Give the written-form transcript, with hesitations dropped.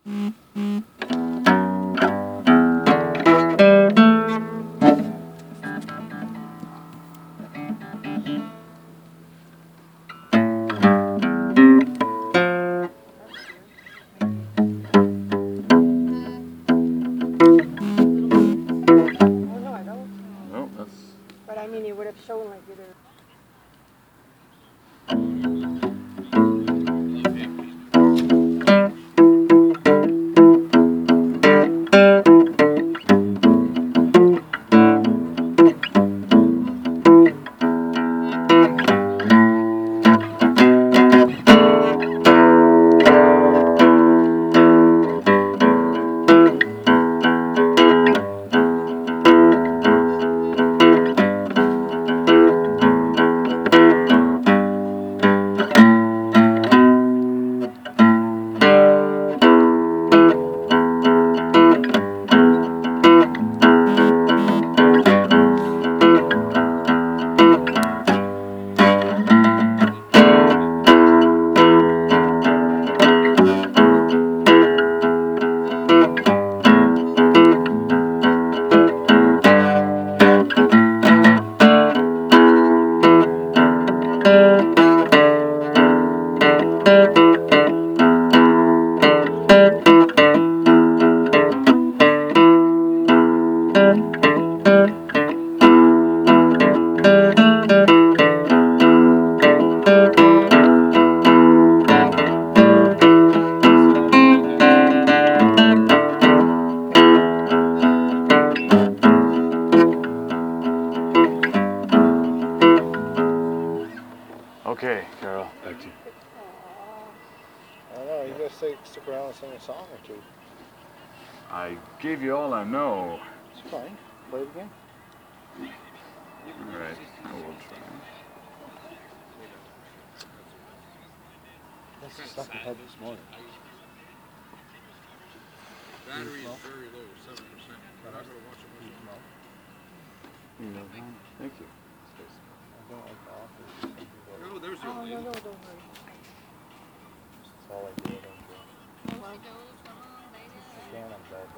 But I mean, it would have shown like either. Okay, Carol, back to you. I don't know, you gotta stick around and sing a song or two. I gave you all I know. It's fine. Play it again. All right, I will try. That's the stuff we had this morning. Battery is very low, 7%. I'm not going to watch it much. Thank you. I don't like